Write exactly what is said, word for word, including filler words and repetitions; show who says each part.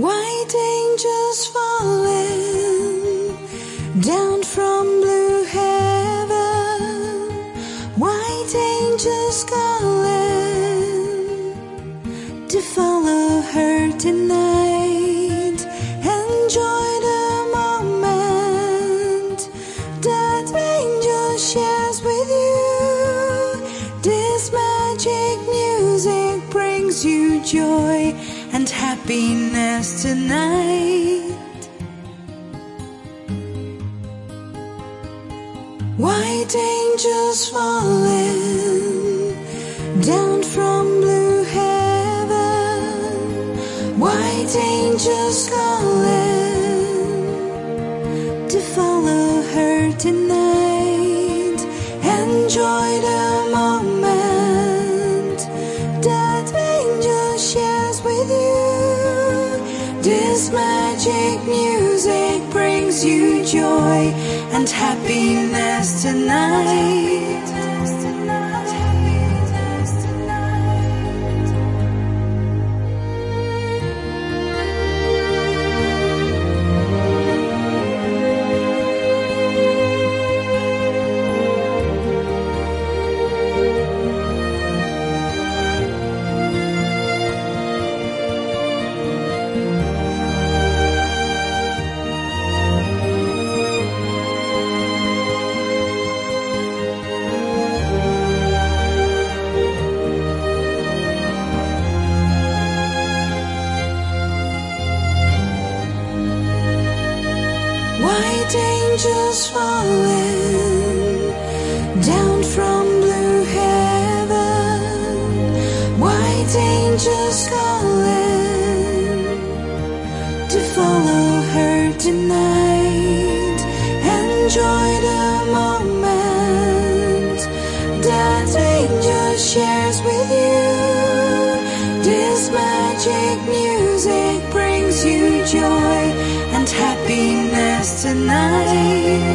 Speaker 1: White angels falling down from blue heaven, white angels calling to follow her tonight. Enjoy the moment that angel shares with you. This magic music brings you joy and happiness tonight. White angels falling down from blue heaven, white angels calling to follow her tonight. Enjoy the moment that angel shares with you. This magic music brings you joy and happiness tonight. White angels falling down from blue heaven, white angels calling to follow her tonight. Enjoy the moment that angel shares with you. This magic music brings you joy and happiness tonight.